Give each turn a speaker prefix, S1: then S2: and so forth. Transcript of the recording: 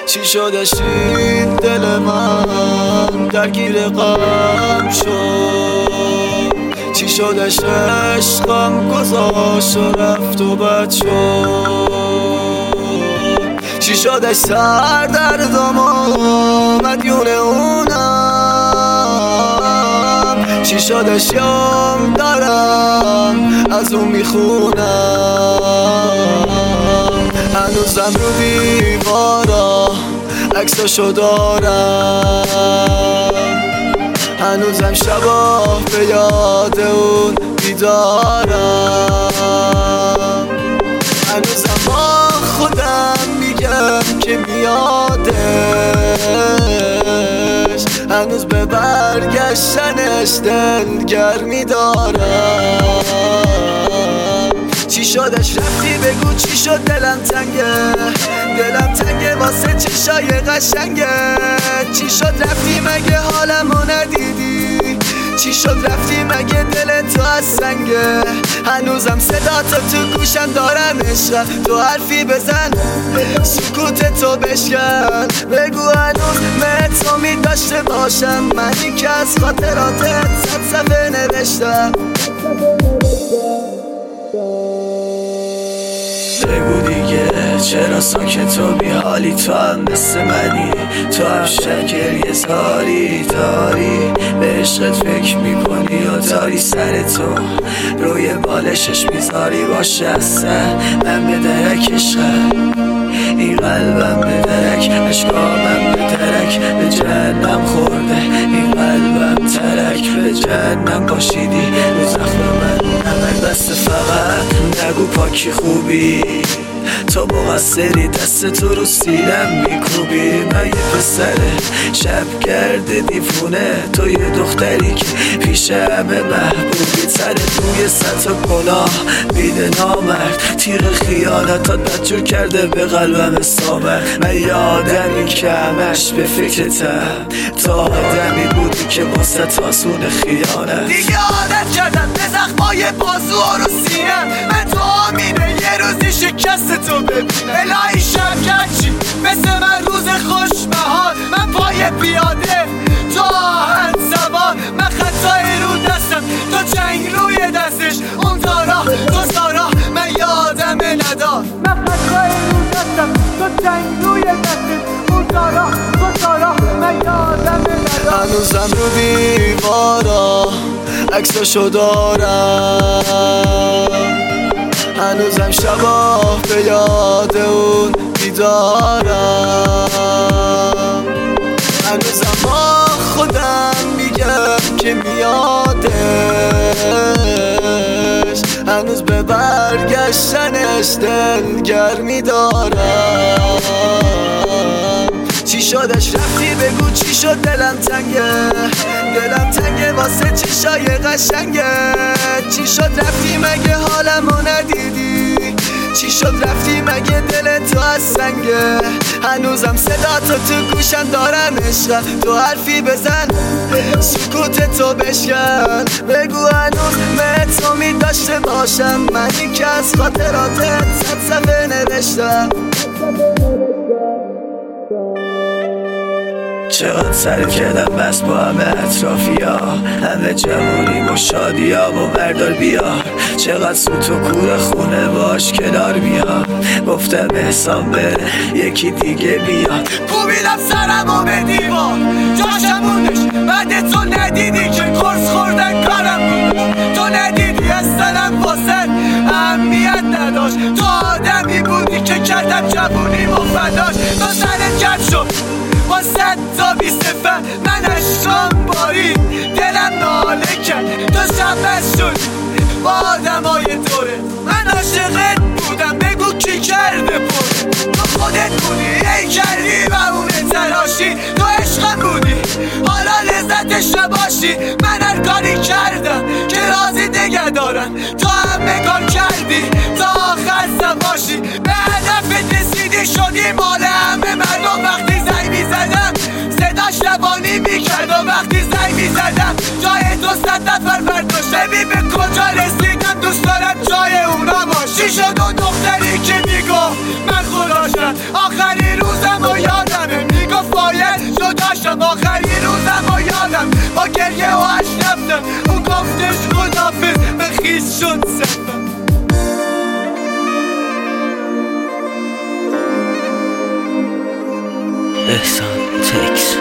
S1: چی شدش این دل من درگیر غم شد؟ چی شدش عشقم گذاشت و رفت و بد شد؟ چی شدش سر دردم و مدیون اونم؟ چی شدش یام دارم از اون میخونم؟ هنوزم رو دیوارا عکساشو دارم، هنوزم شبا به یاد اون بیدارم، هنوزم با خودم میگم که میادش، هنوز به برگشتنش دلگرمی دارم. چی شدش رفتی بگو چی شد؟ دلم تنگه واسه چشای قشنگه. چی شد رفتی مگه حالمو ندیدی؟ چی شد رفتی مگه دل تو از سنگه؟ هنوزم صدا تو گوشم دارم عشقم، تو حرفی بزن سکوت تو بشکن، بگو هنوز تو می داشته باشم، منی که از خاطراتت صد صفحه نوشتم.
S2: بگو دیگه چرا ساکت و بی حالی؟ تو هم مثل منی، تو هم شکر یه زاری داری، به عشقت فکر میکنی و داری سر تو روی بالشش میذاری. باشه اصلا من به درک عشقم، این قلبم به درک، اشکامم به درک به جهنم خورده، این قلبم ترک به جهنم پاشیدی رو زخم من نمک بسته. فقط نگو پاکی خوبی، تو مقصری دست تو رو سینم میکوبی. من یه پسر شبگرد دیوونه، تو یه دختری که پیش همه محبوبی. سر توی سطح گناه بیده نامرد، تیغ خیانتات بدجور کرده به قلبم استامرد. من یه آدمی که همش به فکرتم، تو آدمی بودی که واسه تاسون خیانت.
S1: دیگه عادت کردم به زخمای بازو رو سینم، من تو آمینه یه روزی شکست تو ببینم. الهی شب چی مثل من روز خوش بهار، من پای پیاده تو آهن سوار، من خطای رو دستم تو چنگ روی دستش، اون تارا تو سارا من یادم ندار. من خطای رو دستم تو چنگ روی دستش، اون تارا تو سارا من یادم ندار. هنوزم رو دیوارا عکساشو دارم، هنوزم شبا به یاد اون بیدارم، هنوزم با خودم میگم که میادش، هنوز به برگشتنش دلگرمی دارم. چی شدش رفتی بگو چی شد؟ دلم تنگه واسه چشای قشنگه. چی شد رفتی مگه حالمو ندیدی؟ چی شد رفتی مگه دل تو از سنگه؟ هنوزم صدا تو گوشم دارم عشقم، تو حرفی بزن سکوت تو بشکن، بگو هنوز تو می داشته باشم، منی که از خاطراتت صد صفحه نوشتم.
S2: چقدر سر کردم بس با همه اطرافیا، همه جوونیم و شادیام و بردار بیار. چقدر سوت و کور خونه باش کنار بیار، گفتم احسان بره یکی دیگه بیاد.
S1: کوبیدم سرمو به دیوار جاشمونش، بعد تو ندیدی که کرس خوردن کارم بودش، تو ندیدی از سرم واسه اهمیت نداشت، تو آدمی بودی که کردم جوونیم و فداش. تو سرت کم شد با 100 تا 20 فن، من اشکام بارید دلم ناله کرد، تو شبست شد با آدمای دوره. من عاشقت بودم بگو کی کرده پره، تو خودت بودی ای کردی و اونه تراشی، تو عشقم بودی حالا لذتش نباشی. من هر کاری کردم که راضی نگه دارم، تو همه کار کردی تا آخر سباشی. به هدفت رسیدی شدی مال همه مردم، وقتی زنگ میزدم صداش روانی میکرد و وقتی زنگ میزدم جای تو 100 نفر برداشت. ببین به کجا رسیدم، دوست دارم جای اونا باشی. شد اون دختری که میگفت من خدا شد، آخرین روزم و یادم باید جدا شم. آخری روزم و یادم با گریه و عشق رفتم. اون گفتش خدافظ به خیز شد سفتم.
S2: احسان تکس